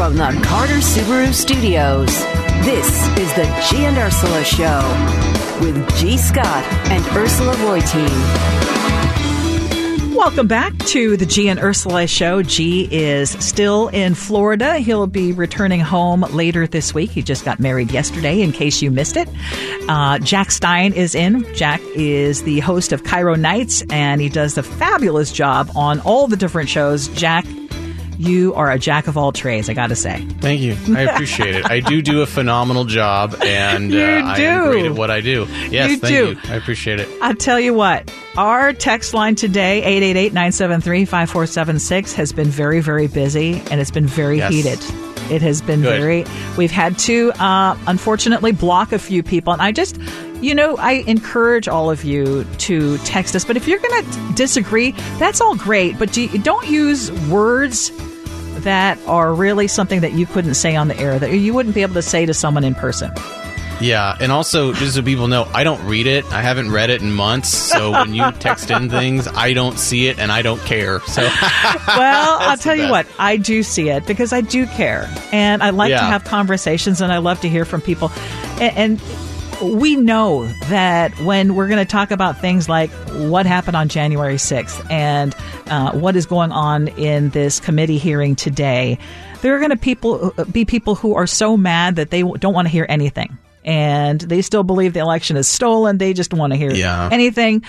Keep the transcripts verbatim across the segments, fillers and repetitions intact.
From the Carter Subaru Studios, this is the G and Ursula Show with G. Scott and Ursula Reutin. Welcome back to the G and Ursula Show. G is still in Florida. He'll be returning home later this week. He just got married yesterday, in case you missed it. Uh, Jack Stein is in. Jack is the host of Cairo Nights, and he does a fabulous job on all the different shows. Jack, you are a jack of all trades, I got to say. Thank you. I appreciate it. I do do a phenomenal job, and uh, I am great at what I do. Yes, you thank do. you. I appreciate it. I'll tell you what, our text line today, eight eight eight, nine seven three, five four seven six, has been very, very busy, and it's been very Yes. heated. It has been Good. very... We've had to, uh, unfortunately, block a few people, and I just... You know, I encourage all of you to text us, but if you're going to disagree, that's all great, but do, don't use words that are really something that you couldn't say on the air, that you wouldn't be able to say to someone in person. Yeah, and also, just so people know, I don't read it. I haven't read it in months, so when you text in things, I don't see it, and I don't care. So, Well, I'll tell you best. what, I do see it, because I do care, and I like Yeah. to have conversations, and I love to hear from people, and, and we know that when we're going to talk about things like what happened on January sixth and uh, what is going on in this committee hearing today, there are going to people be people who are so mad that they don't want to hear anything. And they still believe the election is stolen. They just want to hear Yeah. anything.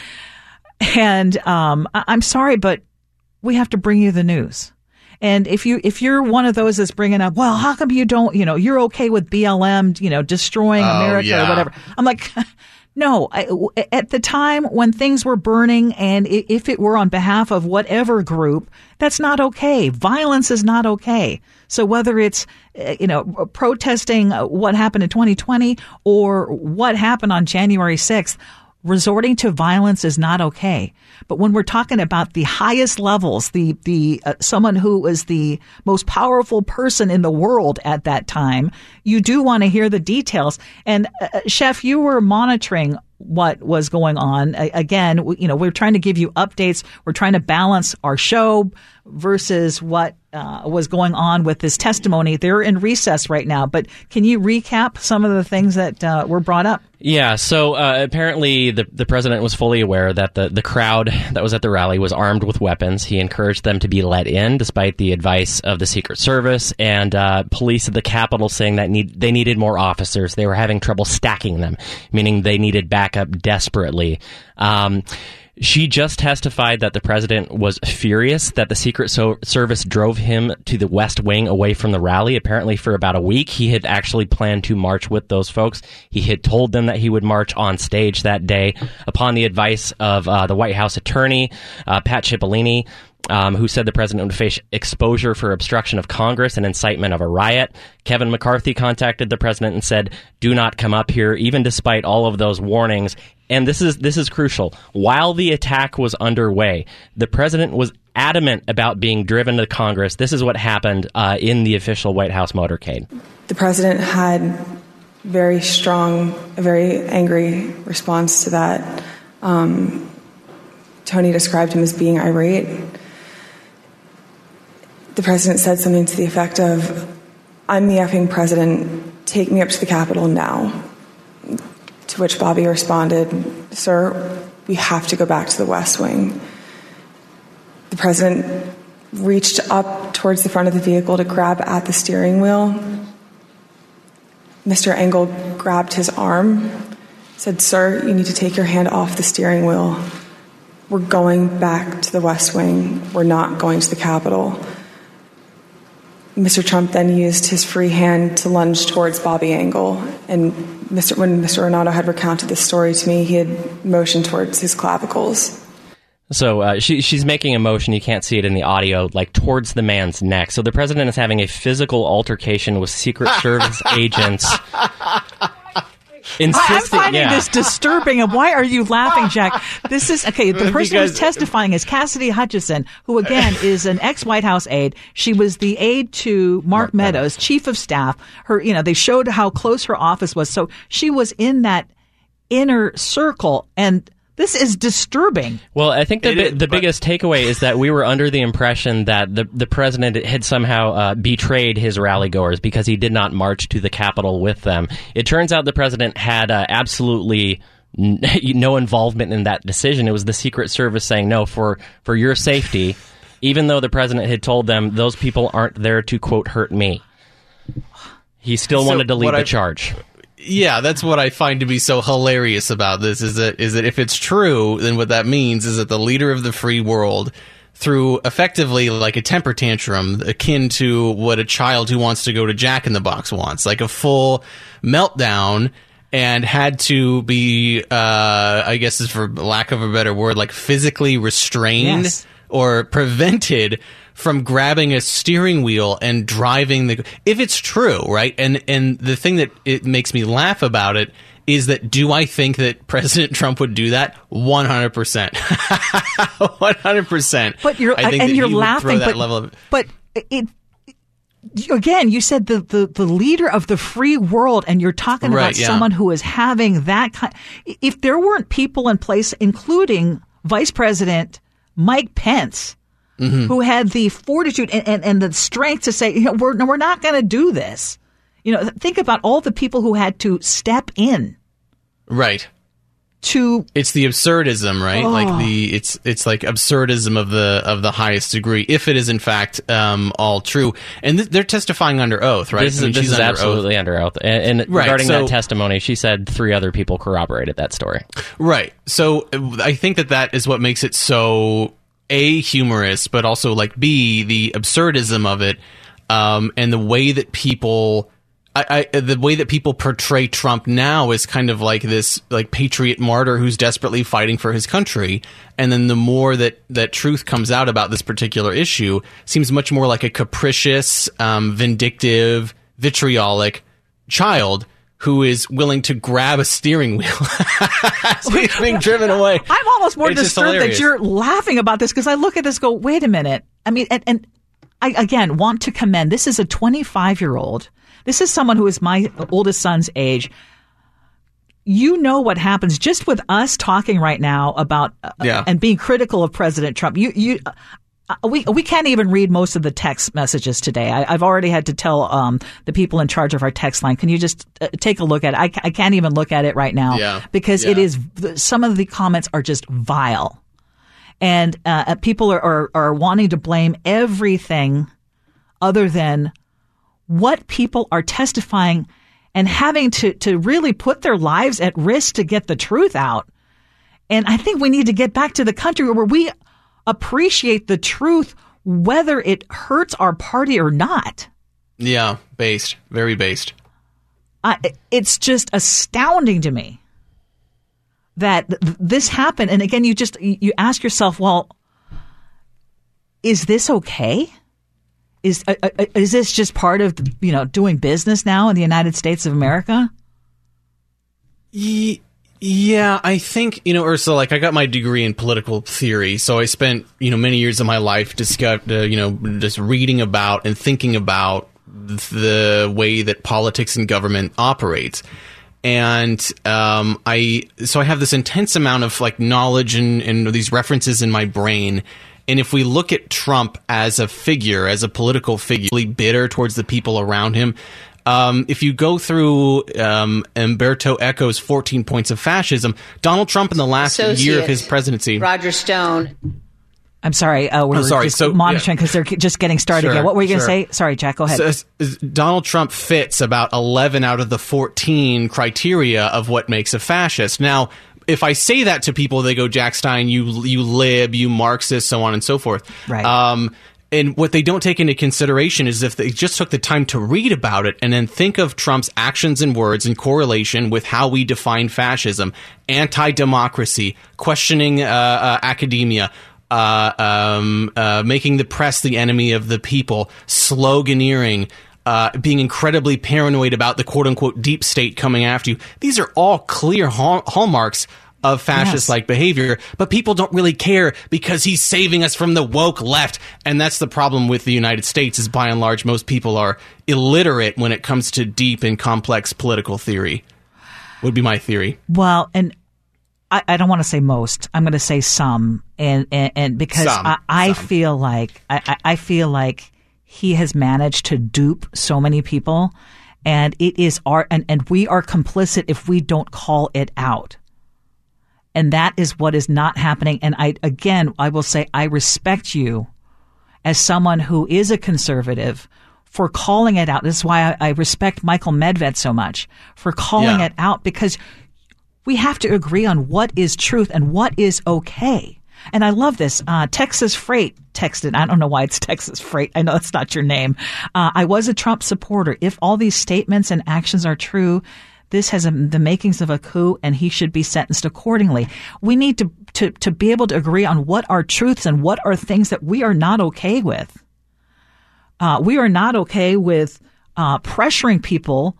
And um, I- I'm sorry, but we have to bring you the news. And if you if you're one of those that's bringing up, well, how come you don't, you know, you're okay with B L M, you know, destroying Oh, America yeah. or whatever? I'm like, no. I, at the time when things were burning, and i- if it were on behalf of whatever group, that's not okay. Violence is not okay. So whether it's, uh, you know, protesting what happened in twenty twenty or what happened on January sixth, resorting to violence is not okay. But when we're talking about the highest levels, the the uh, someone who was the most powerful person in the world at that time, you do want to hear the details. And uh, Chef, you were monitoring what was going on. A- again, we, you know, we're trying to give you updates. We're trying to balance our show versus what uh, was going on with this testimony. They're in recess right now, but can you recap some of the things that uh, were brought up? Yeah, so uh, apparently the the president was fully aware that the, the crowd that was at the rally was armed with weapons. He encouraged them to be let in, despite the advice of the Secret Service and uh, police at the Capitol saying that need, they needed more officers. They were having trouble stacking them, meaning they needed backup desperately. Um, She just testified that the president was furious that the Secret so- Service drove him to the West Wing away from the rally. Apparently for about a week, he had actually planned to march with those folks. He had told them that he would march on stage that day upon the advice of uh, the White House attorney, uh, Pat Cipollini, Um, who said the president would face exposure for obstruction of Congress and incitement of a riot. Kevin McCarthy contacted the president and said, do not come up here, even despite all of those warnings. And this is this is crucial. While the attack was underway, the president was adamant about being driven to Congress. This is what happened uh, in the official White House motorcade. The president had very strong, a very angry response to that. Um, Tony described him as being irate. The president said something to the effect of, I'm the effing president, take me up to the Capitol now. To which Bobby responded, sir, we have to go back to the West Wing. The president reached up towards the front of the vehicle to grab at the steering wheel. Mister Engel grabbed his arm, said, sir, you need to take your hand off the steering wheel. We're going back to the West Wing. We're not going to the Capitol. Mister Trump then used his free hand to lunge towards Bobby Engel. And Mister when Mister Renato had recounted this story to me, he had motioned towards his clavicles. So uh, she, she's making a motion, you can't see it in the audio, like towards the man's neck. So the president is having a physical altercation with Secret Service agents. Insisting, I'm finding yeah. this disturbing. And why are you laughing, Jack? This is okay. The person who's testifying is Cassidy Hutchinson, who again is an ex-White House aide. She was the aide to Mark, Mark Meadows, Meadows, chief of staff. Her, you know, they showed how close her office was. So she was in that inner circle, and This is disturbing. Well, I think the, bi- is, the but- biggest takeaway is that we were under the impression that the, the president had somehow uh, betrayed his rally goers because he did not march to the Capitol with them. It turns out the president had uh, absolutely n- no involvement in that decision. It was the Secret Service saying, no, for, for your safety, even though the president had told them those people aren't there to, quote, hurt me. He still So wanted to lead what the I- charge. Yeah, that's what I find to be so hilarious about this is that is that if it's true, then what that means is that the leader of the free world, through effectively like a temper tantrum akin to what a child who wants to go to Jack in the Box wants, like a full meltdown, and had to be, uh, I guess is for lack of a better word, like physically restrained Yes. or prevented from grabbing a steering wheel and driving the if it's true, right? And and the thing that it makes me laugh about it is that do I think that President Trump would do that? one hundred percent. one hundred percent. But you're I think and that you're he would laughing throw that but, level of but it again, you said the, the, the leader of the free world, and you're talking Right, about yeah. someone who is having that kind. If there weren't people in place, including Vice President Mike Pence, Mm-hmm. who had the fortitude and, and, and the strength to say, you know, we're no, we're not going to do this. You know, think about all the people who had to step in right. to. It's the absurdism, right? Oh. Like the it's it's like absurdism of the of the highest degree, if it is in fact um, all true. And th- they're testifying under oath, right? This is, I mean, this she's is under absolutely oath. under oath. And, and Right, regarding so- that testimony, she said three other people corroborated that story. Right. So uh, I think that that is what makes it so A, humorous, but also like B, the absurdism of it, um, and the way that people, I, I, the way that people portray Trump now is kind of like this like patriot martyr who's desperately fighting for his country, and then the more that that truth comes out about this particular issue, seems much more like a capricious, um, vindictive, vitriolic child who is willing to grab a steering wheel as he's being driven away. I'm almost more It's just disturbed that hilarious. you're laughing about this because I look at this, go, wait a minute. I mean, and, and I again want to commend. This is a twenty-five year old. This is someone who is my oldest son's age. You know what happens just with us talking right now about uh, Yeah. and being critical of President Trump. You you. Uh, we we can't even read most of the text messages today. I, I've already had to tell um, the people in charge of our text line, can you just uh, take a look at it? I, ca- I can't even look at it right now Yeah. because Yeah. it is some of the comments are just vile, and uh, people are, are are wanting to blame everything other than what people are testifying and having to to really put their lives at risk to get the truth out. And I think we need to get back to the country where we appreciate the truth, whether it hurts our party or not. Yeah, based, very based. I, it's just astounding to me that th- this happened. And again, you just you ask yourself, well, is this okay? Is uh, uh, is this just part of you know doing business now in the United States of America? Ye- Yeah, I think, you know, Ursula, like I got my degree in political theory, so I spent, you know, many years of my life discuss, uh, you know, just reading about and thinking about the way that politics and government operates. And um, I, so I have this intense amount of like knowledge and, and these references in my brain. And if we look at Trump as a figure, as a political figure, really bitter towards the people around him, Um, if you go through um, Umberto Eco's fourteen Points of Fascism, Donald Trump in the last Associate year of his presidency. Roger Stone. I'm sorry, uh, we're Oh, sorry. just So, monitoring yeah. because they're just getting started Sure, again. What were you going to sure. say? Sorry, Jack, go ahead. So, as- as Donald Trump fits about eleven out of the fourteen criteria of what makes a fascist. Now, if I say that to people, they go, Jack Stein, you you lib, you Marxist, so on and so forth. Right. Um, and what they don't take into consideration is if they just took the time to read about it and then think of Trump's actions and words in correlation with how we define fascism, anti-democracy, questioning uh, uh, academia, uh, um, uh, making the press the enemy of the people, sloganeering, uh, being incredibly paranoid about the quote-unquote deep state coming after you. These are all clear hall- hallmarks of fascist-like behavior, but people don't really care because he's saving us from the woke left. And that's the problem with the United States is, by and large, most people are illiterate when it comes to deep and complex political theory, would be my theory. Well, and I, I don't want to say most. I'm going to say some, and and, and because some, I, I some. feel like I, I feel like he has managed to dupe so many people, and it is our and, and we are complicit if we don't call it out. And that is what is not happening. And I again, I will say I respect you as someone who is a conservative for calling it out. This is why I, I respect Michael Medved so much for calling Yeah. it out, because we have to agree on what is truth and what is okay. And I love this. Uh, Texas Freight texted. I don't know why it's Texas Freight. I know that's not your name. Uh, I was a Trump supporter. If all these statements and actions are true, this has a, the makings of a coup, and he should be sentenced accordingly. We need to, to, to be able to agree on what are truths and what are things that we are not okay with. Uh, we are not okay with uh, pressuring people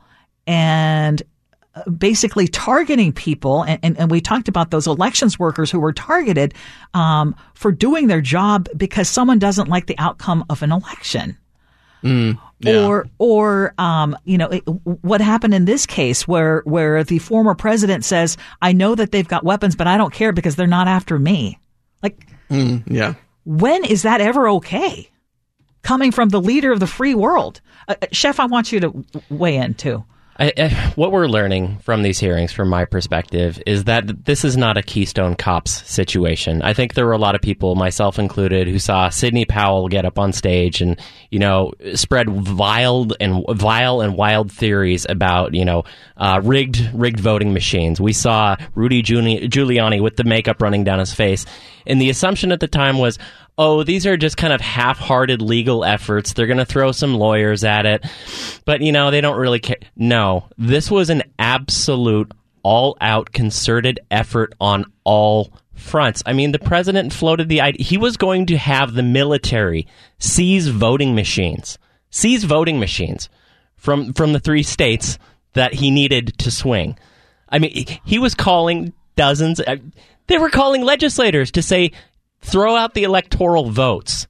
and basically targeting people. And, and, and we talked about those elections workers who were targeted um, for doing their job because someone doesn't like the outcome of an election. Mm, yeah. Or, or, um, you know, it, what happened in this case where, where the former president says, I know that they've got weapons, but I don't care because they're not after me. Like, mm, yeah. When is that ever okay? Coming from the leader of the free world. Uh, Chef, I want you to weigh in too. I, I, what we're learning from these hearings, from my perspective, is that this is not a Keystone Cops situation. I think there were a lot of people, myself included, who saw Sidney Powell get up on stage and, you know, spread vile and vile and wild theories about, you know, uh, rigged rigged voting machines. We saw Rudy Giuliani with the makeup running down his face, and the assumption at the time was, oh, these are just kind of half-hearted legal efforts. They're going to throw some lawyers at it. But, you know, they don't really care. No, this was an absolute all-out concerted effort on all fronts. I mean, the president floated the idea. He was going to have the military seize voting machines. Seize voting machines from, from the three states that he needed to swing. I mean, he was calling dozens. They were calling legislators to say, throw out the electoral votes.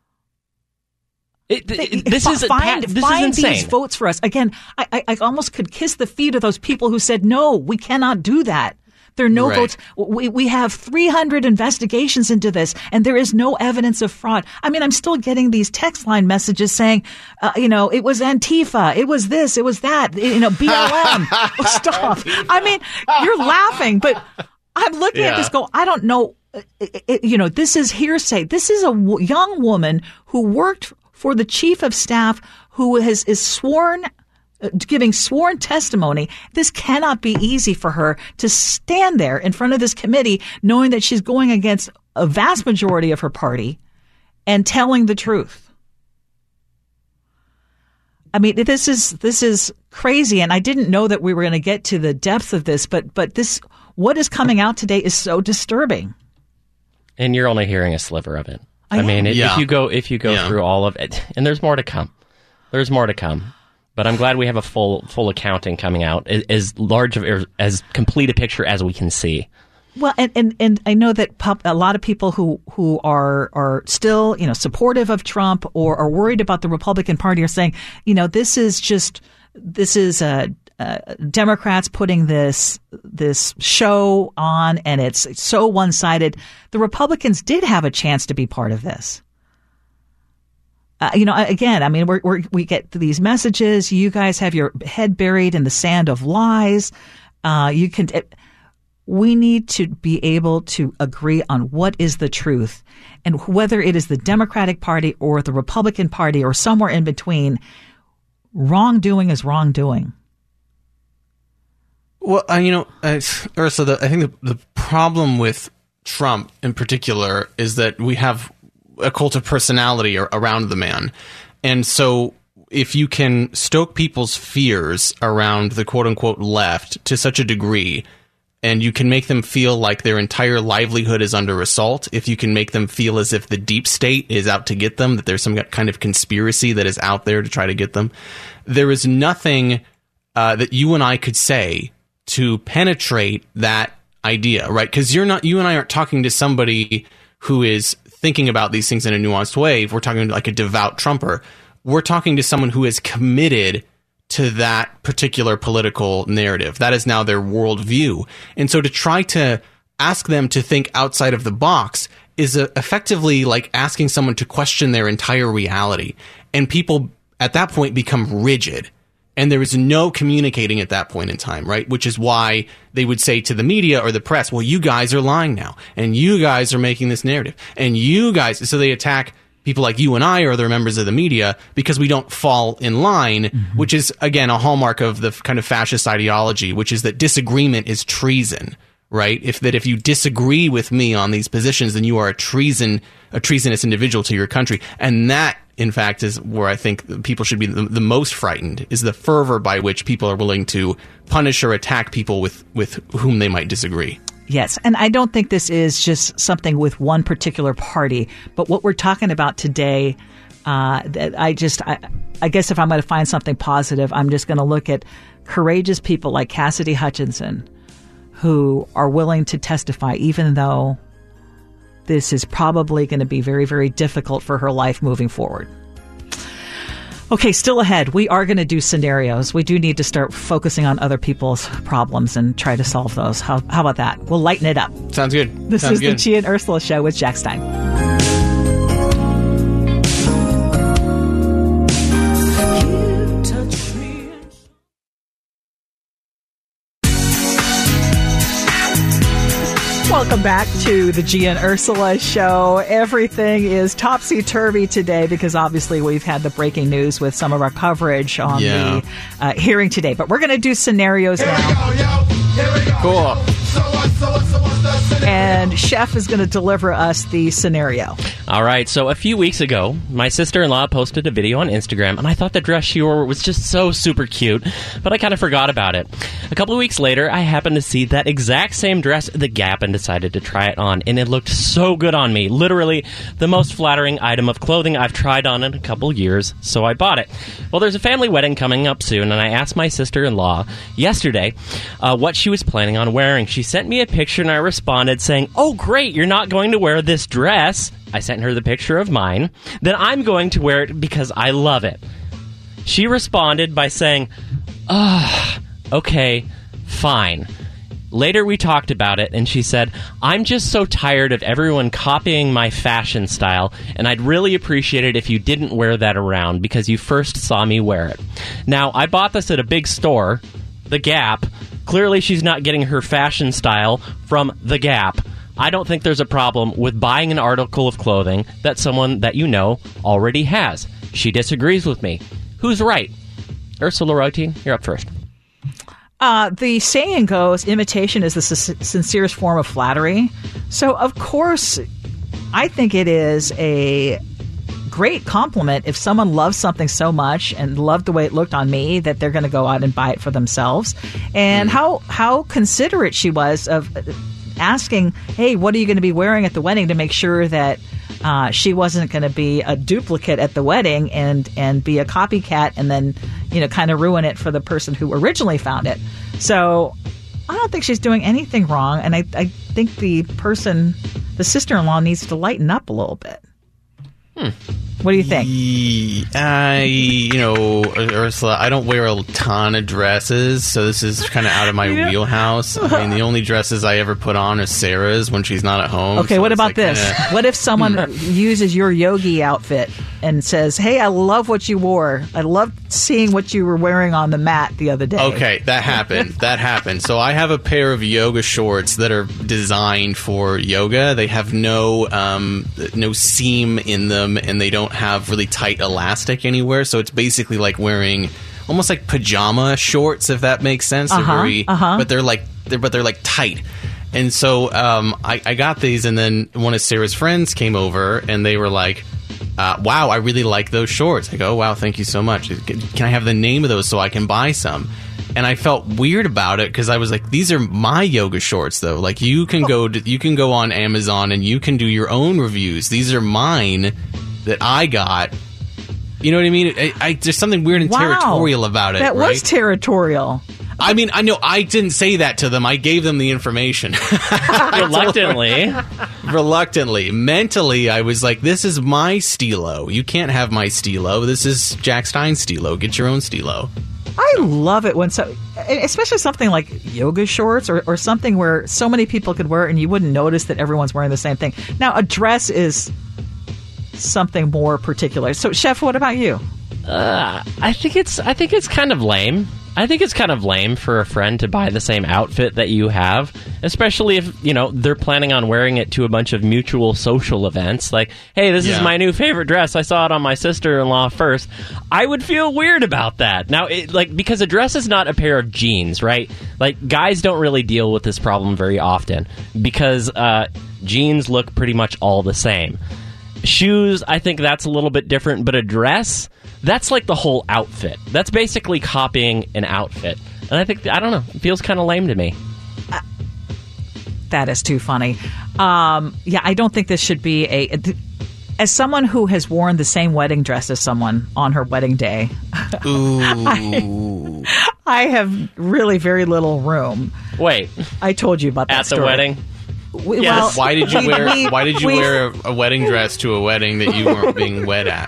It, it, this is find, this find is insane. These votes for us. Again, I, I, I almost could kiss the feet of those people who said, no, we cannot do that. There are no right. votes. We, we have three hundred investigations into this, and there is no evidence of fraud. I mean, I'm still getting these text line messages saying, uh, you know, it was Antifa, it was this, it was that, you know, B L M. Stop. I mean, you're laughing, but I'm looking yeah. at this go, I don't know. It, it, you know, this is hearsay. This is a w- young woman who worked for the chief of staff who has is sworn, uh, giving sworn testimony. This cannot be easy for her to stand there in front of this committee knowing that she's going against a vast majority of her party and telling the truth. I mean, this is this is crazy, and I didn't know that we were going to get to the depth of this, but but this what is coming out today is so disturbing. And you're only hearing a sliver of it. I, I mean, if, yeah. if you go if you go yeah. through all of it, and there's more to come. There's more to come. But I'm glad we have a full full accounting coming out, as, as large of as complete a picture as we can see. Well, and, and, and I know that pub, a lot of people who, who are are still, you know, supportive of Trump or are worried about the Republican Party are saying, you know, this is just this is a. Uh, Democrats putting this this show on, and it's, it's so one-sided. The Republicans did have a chance to be part of this. Uh, you know, again, I mean, we're, we're, we get these messages. You guys have your head buried in the sand of lies. Uh, you can. It, we need to be able to agree on what is the truth, and whether it is the Democratic Party or the Republican Party or somewhere in between. Wrongdoing is wrongdoing. Well, uh, you know, uh, Ursula, the, I think the, the problem with Trump in particular is that we have a cult of personality around the man. And so if you can stoke people's fears around the quote-unquote left to such a degree, and you can make them feel like their entire livelihood is under assault, if you can make them feel as if the deep state is out to get them, that there's some kind of conspiracy that is out there to try to get them, there is nothing uh, that you and I could say to penetrate that idea, right? Because you're not, you and I aren't talking to somebody who is thinking about these things in a nuanced way. If we're talking to like a devout Trumper, we're talking to someone who is committed to that particular political narrative. That is now their worldview. And so to try to ask them to think outside of the box is uh, effectively like asking someone to question their entire reality. And people at that point become rigid. And there is no communicating at that point in time, right? Which is why they would say to the media or the press, well, you guys are lying now. And you guys are making this narrative. And you guys, so they attack people like you and I or other members of the media because we don't fall in line, mm-hmm. which is, again, a hallmark of the kind of fascist ideology, which is that disagreement is treason, right? If that if you disagree with me on these positions, then you are a treason, a treasonous individual to your country. And that, in fact, is where I think people should be the, the most frightened, is the fervor by which people are willing to punish or attack people with, with whom they might disagree. Yes, and I don't think this is just something with one particular party, but what we're talking about today, uh, I just, I, I guess if I'm going to find something positive, I'm just going to look at courageous people like Cassidy Hutchinson, who are willing to testify, even though this is probably going to be very, very difficult for her life moving forward. Okay, still ahead, we are going to do scenarios. We do need to start focusing on other people's problems and try to solve those. How, how about that? We'll lighten it up. Sounds good. This Sounds is good. the Gia and Ursula Show with Jack Stein. Welcome back to the Gia and Ursula Show. Everything is topsy-turvy today because obviously we've had the breaking news with some of our coverage on yeah. the uh, hearing today. But we're going to do scenarios Here now. we go, yo. Here we go. Cool. So what, so what, so what's the scenario? And Chef is going to deliver us the scenario. All right, so a few weeks ago, my sister-in-law posted a video on Instagram, and I thought the dress she wore was just so super cute, but I kind of forgot about it. A couple of weeks later, I happened to see that exact same dress at the Gap and decided to try it on, and it looked so good on me. Literally the most flattering item of clothing I've tried on in a couple years, so I bought it. Well, there's a family wedding coming up soon, and I asked my sister-in-law yesterday uh, what she was planning on wearing. She sent me a picture, and I responded saying, "Oh, great, you're not going to wear this dress." I sent her the picture of mine. Then I'm going to wear it because I love it. She responded by saying, "Ah, okay, fine." Later we talked about it, and she said, "I'm just so tired of everyone copying my fashion style, and I'd really appreciate it if you didn't wear that around because you first saw me wear it." Now, I bought this at a big store, The Gap. Clearly she's not getting her fashion style from The Gap. I don't think there's a problem with buying an article of clothing that someone that you know already has. She disagrees with me. Who's right? Ursula Wojcicki, you're up first. Uh, the saying goes, imitation is the s- sincerest form of flattery. So, of course, I think it is a great compliment if someone loves something so much and loved the way it looked on me that they're going to go out and buy it for themselves. And mm. how how considerate she was of asking, hey, what are you going to be wearing at the wedding, to make sure that uh, she wasn't going to be a duplicate at the wedding and, and be a copycat and then, you know, kind of ruin it for the person who originally found it. So I don't think she's doing anything wrong. And I, I think the person, the sister-in-law, needs to lighten up a little bit. Hmm. What do you think? I, you know, Ursula, I don't wear a ton of dresses, so this is kind of out of my yeah. wheelhouse. I mean, the only dresses I ever put on are Sarah's when she's not at home. Okay, so what about like this? Kinda... What if someone uses your yogi outfit and says, hey, I love what you wore. I loved seeing what you were wearing on the mat the other day. Okay, that happened. That happened. So I have a pair of yoga shorts that are designed for yoga. They have no um, no seam in them, and they don't have really tight elastic anywhere, so it's basically like wearing almost like pajama shorts, if that makes sense. Uh-huh, they're very, uh-huh. but they're like they're but they're like tight. And so um, I, I got these, and then one of Sarah's friends came over, and they were like, uh, "Wow, I really like those shorts." I go, "Oh, wow, thank you so much. Can I have the name of those so I can buy some?" And I felt weird about it because I was like, "These are my yoga shorts, though. Like, you can go to, you can go on Amazon and you can do your own reviews. These are mine that I got." You know what I mean? I, I, there's something weird and wow. territorial about it. That right? was territorial. I mean, I know I didn't say that to them. I gave them the information. Reluctantly. Reluctantly. Mentally, I was like, this is my stilo. You can't have my stilo. This is Jack Stein's stilo. Get your own stilo. I love it when so especially something like yoga shorts or, or something where so many people could wear it and you wouldn't notice that everyone's wearing the same thing. Now, a dress is something more particular. So, Chef, what about you? Uh, I think it's I think it's kind of lame. I think it's kind of lame for a friend to buy the same outfit that you have, especially if, you know, they're planning on wearing it to a bunch of mutual social events. Like, hey, this Yeah. is my new favorite dress. I saw it on my sister-in-law first. I would feel weird about that. Now, it, like, because a dress is not a pair of jeans, right? Like, guys don't really deal with this problem very often because uh, jeans look pretty much all the same. Shoes, I think that's a little bit different, but a dress... that's like the whole outfit. That's basically copying an outfit. And I think, I don't know, it feels kind of lame to me. Uh, that is too funny. Um, yeah, I don't think this should be a... As someone who has worn the same wedding dress as someone on her wedding day, Ooh. I, I have really very little room. Wait, I told you about that at the story. wedding? We, Yes. Why did you we- wear we- Why did you we- wear a, a wedding dress to a wedding that you weren't being wed at?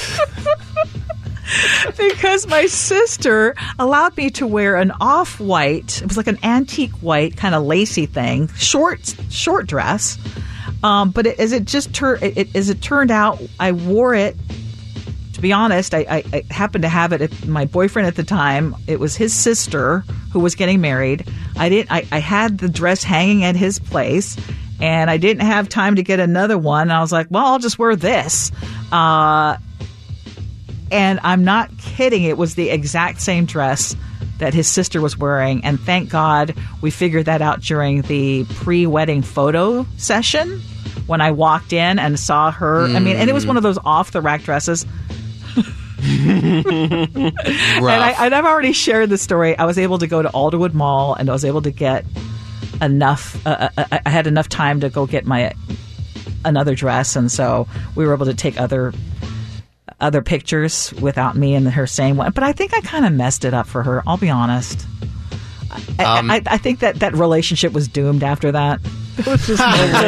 Because my sister allowed me to wear an off-white, it was like an antique white kind of lacy thing, short short dress. Um, but it, as it just turned, it, it, as it turned out, I wore it. To be honest, I, I, I happened to have it at my boyfriend at the time. It was his sister who was getting married. I didn't. I, I had the dress hanging at his place, and I didn't have time to get another one. And I was like, well, I'll just wear this. Uh, And I'm not kidding. It was the exact same dress that his sister was wearing. And thank God we figured that out during the pre-wedding photo session when I walked in and saw her. I mean, and it was one of those off-the-rack dresses. And, I, and I've already shared the story. I was able to go to Alderwood Mall and I was able to get enough. Uh, I, I had enough time to go get my another dress. And so we were able to take other... other pictures without me and her saying one, but I think I kind of messed it up for her. I'll be honest. I, Um, I, I think that that relationship was doomed after that. There was just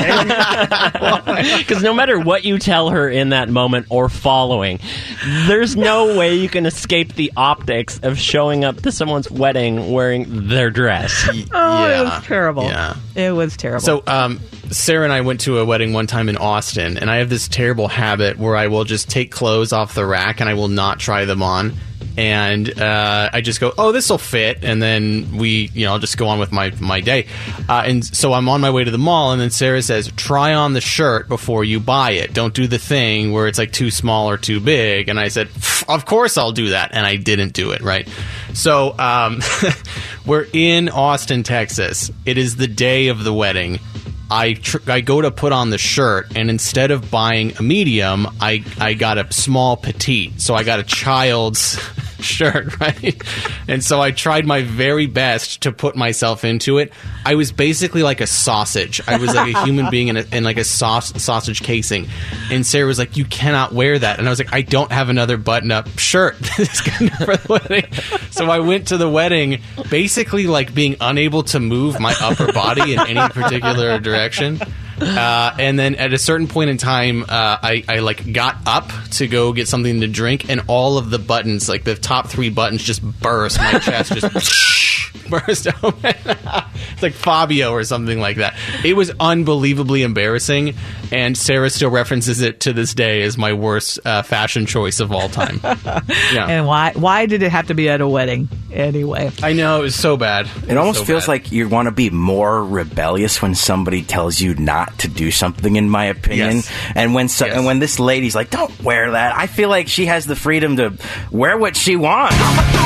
no way. Because no matter what you tell her in that moment or following, there's no way you can escape the optics of showing up to someone's wedding wearing their dress. Oh, yeah. it was terrible. Yeah. It was terrible. So, um, Sarah and I went to a wedding one time in Austin, and I have this terrible habit where I will just take clothes off the rack and I will not try them on. And uh, I just go, oh, this will fit, and then we, you know, I'll just go on with my my day. Uh, and so I'm on my way to the mall, and then Sarah says, try on the shirt before you buy it. Don't do the thing where it's like too small or too big. And I said, of course I'll do that, and I didn't do it, right? So um, we're in Austin, Texas. It is the day of the wedding. I tr- I go to put on the shirt, and instead of buying a medium, I, I got a small petite. So I got a child's shirt, right? And so I tried my very best to put myself into it. I was basically like a sausage. I was like a human being in, a, in like a saus- sausage casing. And Sarah was like, you cannot wear that. And I was like, I don't have another button-up shirt that's good enough for the wedding. So I went to the wedding basically like being unable to move my upper body in any particular direction. Uh, and then at a certain point in time, uh, I, I like got up to go get something to drink, and all of the buttons, like the top three buttons, just burst. My chest just burst open. It's like Fabio or something like that. It was unbelievably embarrassing, and Sarah still references it to this day as my worst uh, fashion choice of all time. Yeah. and why why did it have to be at a wedding anyway? I know, it was so bad. It almost so feels bad. like you want to be more rebellious when somebody tells you not to do something, in my opinion. Yes. And when so, Yes. and when this lady's like, don't wear that, I feel like she has the freedom to wear what she wants.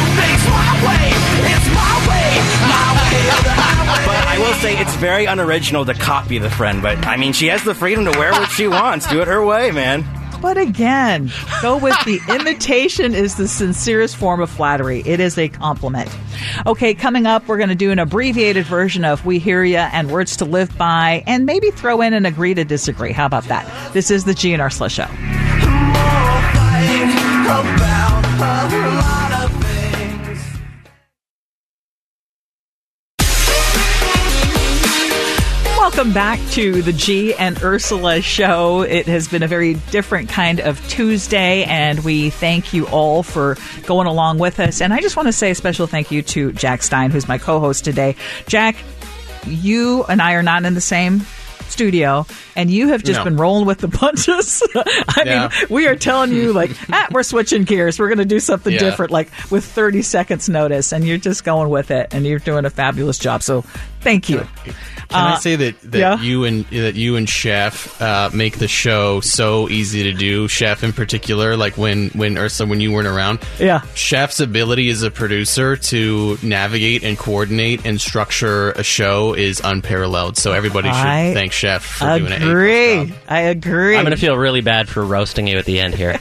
But I will say it's very unoriginal to copy the friend, but I mean, she has the freedom to wear what she wants. Do it her way, man. But again, go with the imitation is the sincerest form of flattery. It is a compliment. Okay, coming up, we're going to do an abbreviated version of We Hear Ya and Words to Live By, and maybe throw in an agree to disagree. How about that? This is the G N R S L A Show. Welcome back to the G and Ursula show. It has been a very different kind of Tuesday, and we thank you all for going along with us. And I just want to say a special thank you to Jack Stein, who's my co-host today. Jack, you and I are not in the same studio, and you have just No. been rolling with the punches. I Yeah. mean, we are telling you, like, ah, we're switching gears. We're going to do something Yeah. different, like with thirty seconds notice, and you're just going with it, and you're doing a fabulous job. So thank you. Can Uh, I say that, that yeah. you and that you and Chef uh, make the show so easy to do? Chef in particular, like when when Ursula, when you weren't around, Yeah. Chef's ability as a producer to navigate and coordinate and structure a show is unparalleled. So everybody should I thank Chef for doing it. Agree. I agree. I'm going to feel really bad for roasting you at the end here.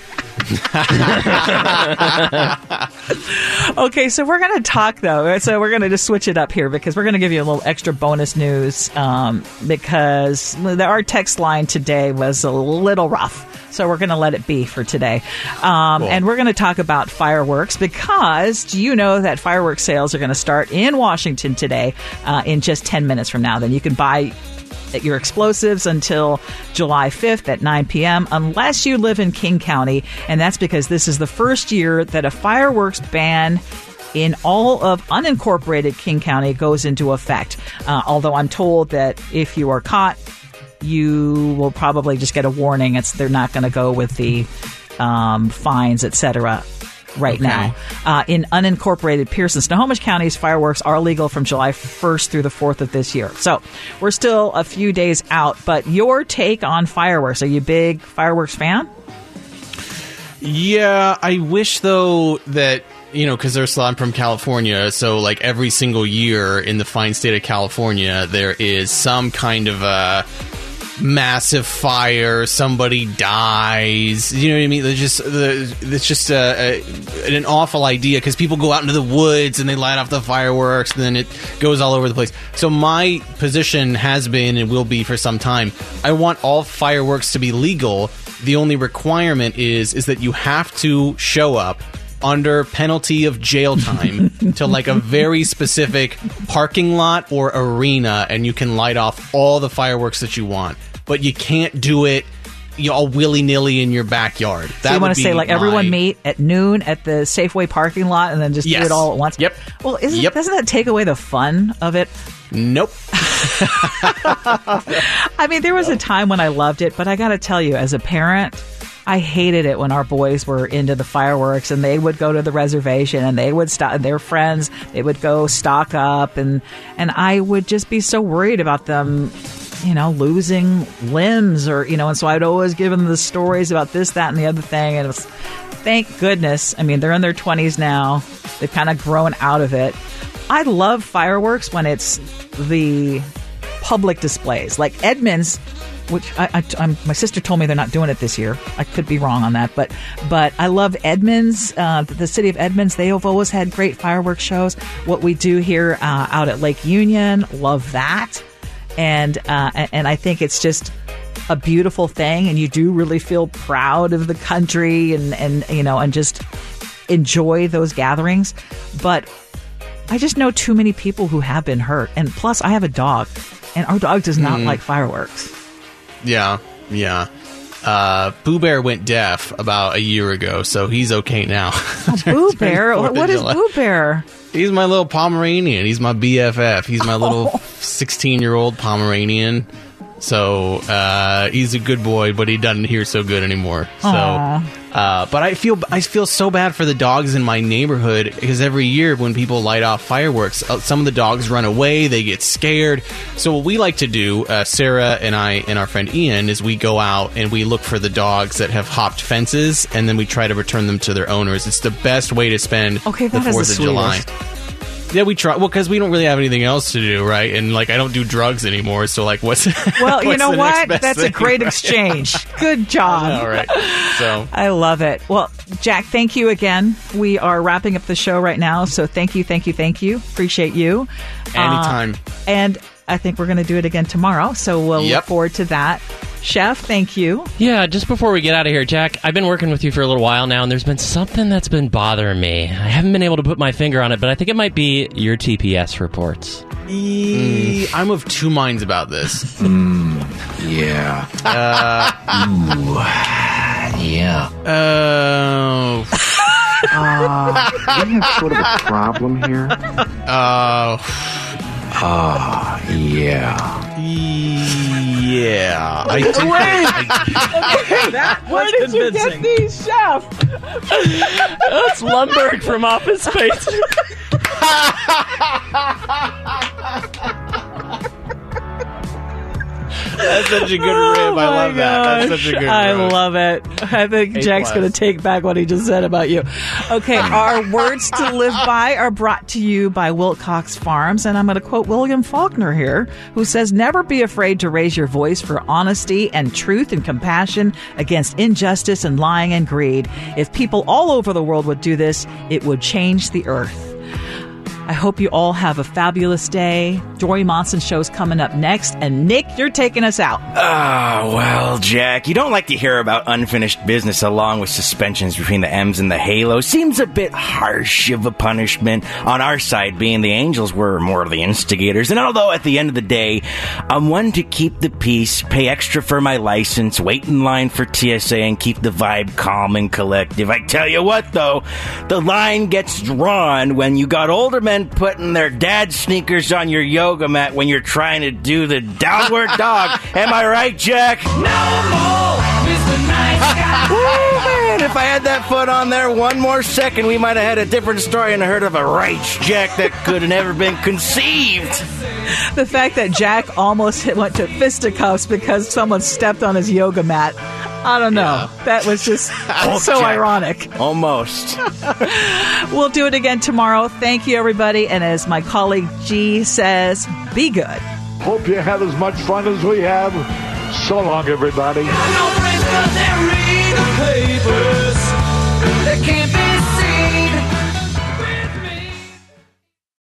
Okay, so we're going to talk, though. So we're going to just switch it up here because we're going to give you a little extra bonus news um, because the, our text line today was a little rough. So we're going to let it be for today. Um, Cool. And we're going to talk about fireworks because do you know that fireworks sales are going to start in Washington today uh, in just ten minutes from now? Then you can buy your explosives until July fifth at nine p.m. unless you live in King County, and that's because this is the first year that a fireworks ban in all of unincorporated King County goes into effect. Uh, although I'm told that if you are caught, you will probably just get a warning. It's they're not going to go with the um, fines, et cetera right Okay. now. Uh, in unincorporated Pierce and Snohomish counties, fireworks are legal from July first through the fourth of this year. So we're still a few days out, but your take on fireworks, are you a big fireworks fan? Yeah, I wish though that, you know, because Ursula, I'm from California, so like every single year in the fine state of California, there is some kind of a massive fire, somebody dies. You know what I mean? It's just the it's just a, a, an awful idea because people go out into the woods and they light off the fireworks, and then it goes all over the place. So my position has been and will be for some time. I want all fireworks to be legal. The only requirement is is that you have to show up under penalty of jail time to like a very specific parking lot or arena, and you can light off all the fireworks that you want, but you can't do it you know, all willy-nilly in your backyard. That So you want would to say, be like, my- everyone meet at noon at the Safeway parking lot and then just do Yes. it all at once? Yep. Well, isn't, Yep. doesn't that take away the fun of it? Nope. I mean, there was a time when I loved it, but I got to tell you, as a parent, I hated it when our boys were into the fireworks and they would go to the reservation and they would stop their friends. They would go stock up, and and I would just be so worried about them, you know, losing limbs or, you know, and so I'd always give them the stories about this, that, and the other thing. And it was, thank goodness. I mean, they're in their twenties now. They've kind of grown out of it. I love fireworks when it's the public displays, like Edmonds, which I, I, I'm, my sister told me they're not doing it this year. I could be wrong on that, but but I love Edmonds, uh, the city of Edmonds. They have always had great fireworks shows. What we do here uh, out at Lake Union, love that, and uh, and I think it's just a beautiful thing, and you do really feel proud of the country, and and you know, and just enjoy those gatherings, but I just know too many people who have been hurt. And plus, I have a dog, and our dog does not like fireworks. Yeah, yeah. Uh, Boo Bear went deaf about a year ago, so he's okay now. Boo Bear? Fourth What of is July. Boo Bear? He's my little Pomeranian. He's my B F F. He's my little sixteen-year-old Pomeranian. So uh, he's a good boy, but he doesn't hear so good anymore. So, uh, but I feel I feel so bad for the dogs in my neighborhood because every year when people light off fireworks, uh, some of the dogs run away. They get scared. So what we like to do, uh, Sarah and I and our friend Ian, is we go out and we look for the dogs that have hopped fences, and then we try to return them to their owners. It's the best way to spend Okay, the that is Fourth the of July. sweetest. Yeah, we try. Well, because we don't really have anything else to do, right? And like, I don't do drugs anymore. So like, what's Well, you what's know the next what? best That's a thing, great right? exchange. Good job. All right. So I love it. Well, Jack, thank you again. We are wrapping up the show right now, so thank you, thank you, thank you. Appreciate you. anytime. Uh, and I think we're going to do it again tomorrow, so we'll Yep. look forward to that. Chef, thank you. Yeah, just before we get out of here, Jack, I've been working with you for a little while now, and there's been something that's been bothering me. I haven't been able to put my finger on it, but I think it might be your T P S reports. Mm, I'm of two minds about this. Mm, yeah. Uh, Ooh. Yeah. Uh, uh, we have sort of a problem here. Uh, Ah, uh, yeah. Yeah. I think Wait! That Where did you get these, Chef? That's Lumberg from Office Space. That's such a good Oh rib. I love my that. That's gosh. such a good I roast. love it. I think A Jack's plus. going to take back what he just said about you. Okay, our words to live by are brought to you by Wilcox Farms, and I'm going to quote William Faulkner here, who says, "Never be afraid to raise your voice for honesty and truth and compassion against injustice and lying and greed. If people all over the world would do this, it would change the earth." I hope you all have a fabulous day. Dory Monson show's coming up next. And Nick, you're taking us out. Ah, well, Jack, you don't like to hear about unfinished business along with suspensions between the M's and the Halo. Seems a bit harsh of a punishment. On our side, being the Angels, we're more of the instigators. And although at the end of the day, I'm one to keep the peace, pay extra for my license, wait in line for T S A, and keep the vibe calm and collective. I tell you what, though, the line gets drawn when you got older men putting their dad sneakers on your yoga mat when you're trying to do the downward dog. Am I right, Jack? No more, Mister Nice Guy. Woo, man, if I had that foot on there one more second, we might have had a different story and heard of a righteous Jack that could have never been conceived. The fact that Jack almost went to fisticuffs because someone stepped on his yoga mat. I don't know. Yeah. That was just so Jack. Ironic. Almost. We'll do it again tomorrow. Thank you, everybody. And as my colleague G says, be good. Hope you had as much fun as we have. So long, everybody. No friends 'cause they read the papers. They can't be